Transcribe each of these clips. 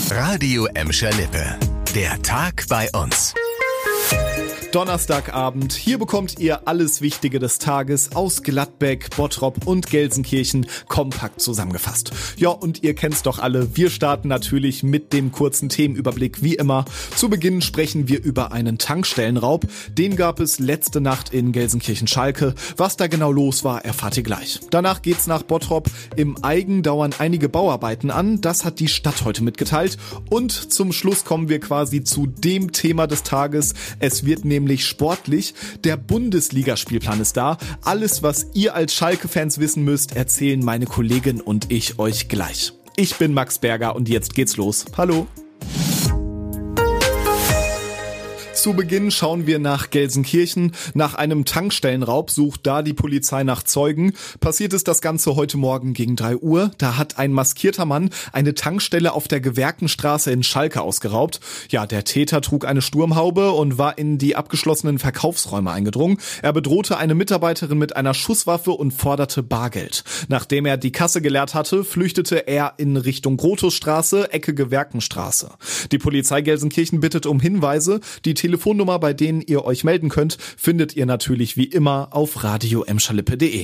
Radio Emscher Lippe. Der Tag bei uns. Donnerstagabend. Hier bekommt ihr alles Wichtige des Tages aus Gladbeck, Bottrop und Gelsenkirchen kompakt zusammengefasst. Ja, und ihr kennt's doch alle. Wir starten natürlich mit dem kurzen Themenüberblick wie immer. Zu Beginn sprechen wir über einen Tankstellenraub. Den gab es letzte Nacht in Gelsenkirchen-Schalke. Was da genau los war, erfahrt ihr gleich. Danach geht's nach Bottrop. Im Eigen dauern einige Bauarbeiten an. Das hat die Stadt heute mitgeteilt. Und zum Schluss kommen wir quasi zu dem Thema des Tages. Es wird nämlich sportlich. Der Bundesligaspielplan ist da. Alles, was ihr als Schalke-Fans wissen müsst, erzählen meine Kollegin und ich euch gleich. Ich bin Max Berger und jetzt geht's los. Hallo! Zu Beginn schauen wir nach Gelsenkirchen. Nach einem Tankstellenraub sucht da die Polizei nach Zeugen. Passiert ist das Ganze heute Morgen gegen 3 Uhr. Da hat ein maskierter Mann eine Tankstelle auf der Gewerkenstraße in Schalke ausgeraubt. Ja, der Täter trug eine Sturmhaube und war in die abgeschlossenen Verkaufsräume eingedrungen. Er bedrohte eine Mitarbeiterin mit einer Schusswaffe und forderte Bargeld. Nachdem er die Kasse geleert hatte, flüchtete er in Richtung Grotusstraße, Ecke Gewerkenstraße. Die Polizei Gelsenkirchen bittet um Hinweise. Die Telefonnummer, bei denen ihr euch melden könnt, findet ihr natürlich wie immer auf radioemscherlippe.de.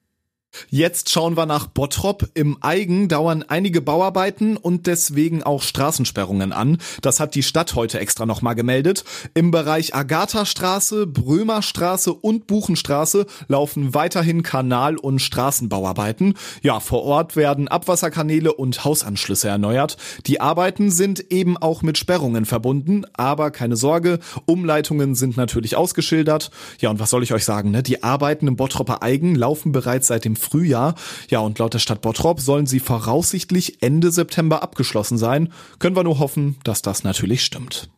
Jetzt schauen wir nach Bottrop. Im Eigen dauern einige Bauarbeiten und deswegen auch Straßensperrungen an. Das hat die Stadt heute extra nochmal gemeldet. Im Bereich Agathastraße, Brömerstraße und Buchenstraße laufen weiterhin Kanal- und Straßenbauarbeiten. Ja, vor Ort werden Abwasserkanäle und Hausanschlüsse erneuert. Die Arbeiten sind eben auch mit Sperrungen verbunden, aber keine Sorge, Umleitungen sind natürlich ausgeschildert. Ja, und was soll ich euch sagen, ne? Die Arbeiten im Bottroper Eigen laufen bereits seit dem Frühjahr. Ja, und laut der Stadt Bottrop sollen sie voraussichtlich Ende September abgeschlossen sein. Können wir nur hoffen, dass das natürlich stimmt.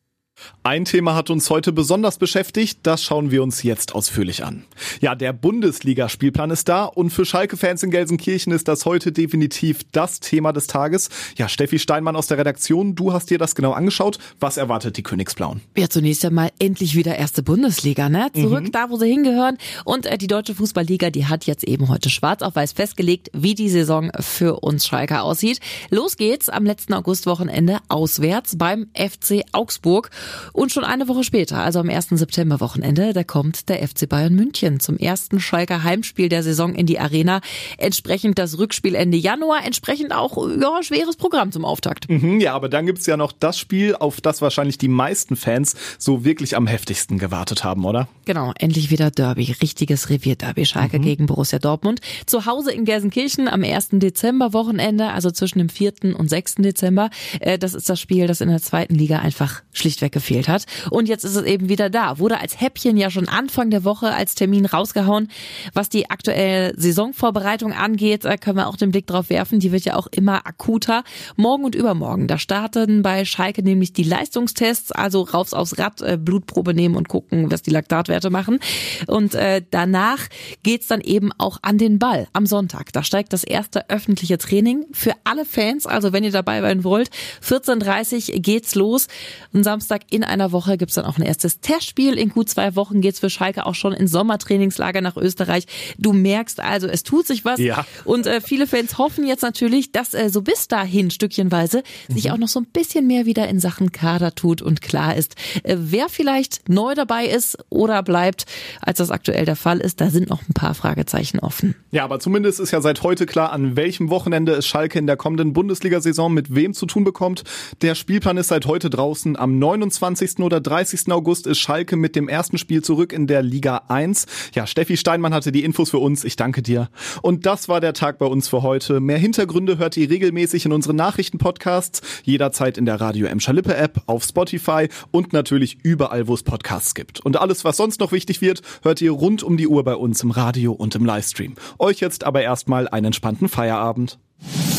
Ein Thema hat uns heute besonders beschäftigt, das schauen wir uns jetzt ausführlich an. Ja, der Bundesligaspielplan ist da und für Schalke-Fans in Gelsenkirchen ist das heute definitiv das Thema des Tages. Ja, Steffi Steinmann aus der Redaktion, du hast dir das genau angeschaut. Was erwartet die Königsblauen? Ja, zunächst einmal endlich wieder erste Bundesliga, ne? Zurück da, wo sie hingehören. Und die Deutsche Fußballliga, die hat jetzt eben heute schwarz auf weiß festgelegt, wie die Saison für uns Schalker aussieht. Los geht's am letzten Augustwochenende auswärts beim FC Augsburg. Und schon eine Woche später, also am 1. September-Wochenende, da kommt der FC Bayern München zum ersten Schalker Heimspiel der Saison in die Arena. Entsprechend das Rückspiel Ende Januar, entsprechend auch schweres Programm zum Auftakt. Ja, aber dann gibt's ja noch das Spiel, auf das wahrscheinlich die meisten Fans so wirklich am heftigsten gewartet haben, oder? Genau, endlich wieder Derby, richtiges Revierderby. Schalke gegen Borussia Dortmund. Zu Hause in Gelsenkirchen am 1. Dezember-Wochenende, also zwischen dem 4. und 6. Dezember. Das ist das Spiel, das in der 2. Liga einfach schlichtweg gefehlt hat. Und jetzt ist es eben wieder da. Wurde als Häppchen ja schon Anfang der Woche als Termin rausgehauen. Was die aktuelle Saisonvorbereitung angeht, können wir auch den Blick drauf werfen. Die wird ja auch immer akuter. Morgen und übermorgen, da starten bei Schalke nämlich die Leistungstests, also raus aufs Rad, Blutprobe nehmen und gucken, was die Laktatwerte machen. Und danach geht's dann eben auch an den Ball am Sonntag. Da steigt das erste öffentliche Training für alle Fans. Also wenn ihr dabei sein wollt, 14:30 Uhr geht's los. Und Samstag in einer Woche gibt's dann auch ein erstes Testspiel. In gut 2 Wochen geht's für Schalke auch schon in Sommertrainingslager nach Österreich. Du merkst also, es tut sich was. Ja. Und viele Fans hoffen jetzt natürlich, dass so bis dahin stückchenweise sich auch noch so ein bisschen mehr wieder in Sachen Kader tut und klar ist, wer vielleicht neu dabei ist oder bleibt, als das aktuell der Fall ist. Da sind noch ein paar Fragezeichen offen. Ja, aber zumindest ist ja seit heute klar, an welchem Wochenende es Schalke in der kommenden Bundesliga-Saison mit wem zu tun bekommt. Der Spielplan ist seit heute draußen. Am 29. oder 30. August ist Schalke mit dem ersten Spiel zurück in der Liga 1. Ja, Steffi Steinmann hatte die Infos für uns. Ich danke dir. Und das war der Tag bei uns für heute. Mehr Hintergründe hört ihr regelmäßig in unseren Nachrichtenpodcasts, jederzeit in der Radio Emscher Lippe App, auf Spotify und natürlich überall, wo es Podcasts gibt. Und alles, was sonst noch wichtig wird, hört ihr rund um die Uhr bei uns im Radio und im Livestream. Euch jetzt aber erstmal einen entspannten Feierabend.